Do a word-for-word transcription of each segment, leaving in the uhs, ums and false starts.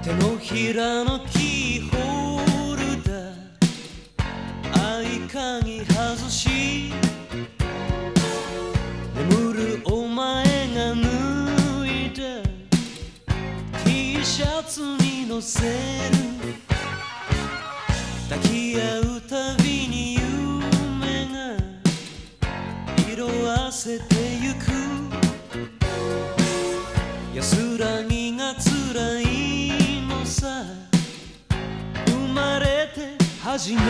手のひらのキーホルダー合鍵外し眠るお前が脱いだ T シャツに乗せる抱き合うたびに夢が色あせてゆく安らぎが辛いのさ生まれて初めて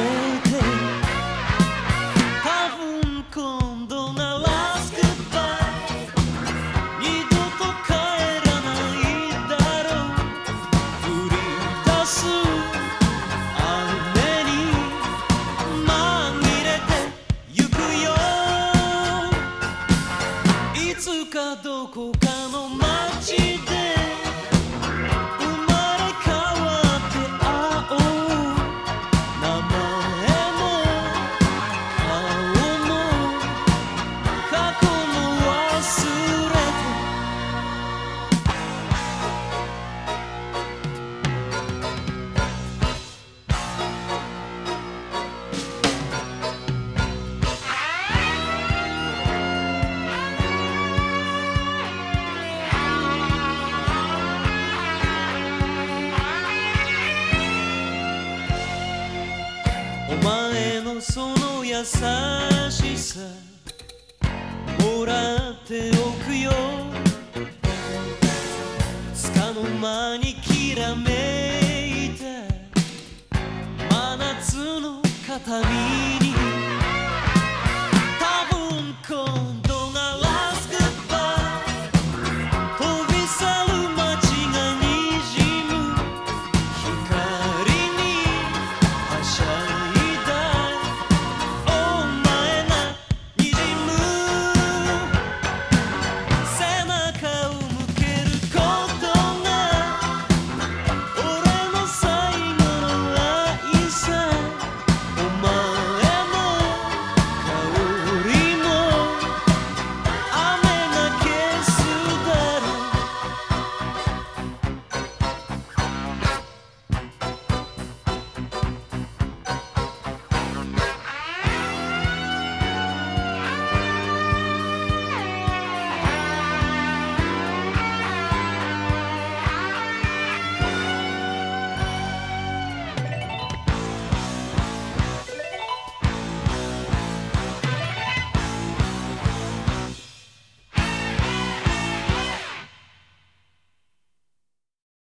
多分今度なラストバイ二度と帰らないだろう降り出す雨に紛れてゆくよいつかどこかの街でお前のその優しさもらっておくよつかの間にきらめいた真夏の形見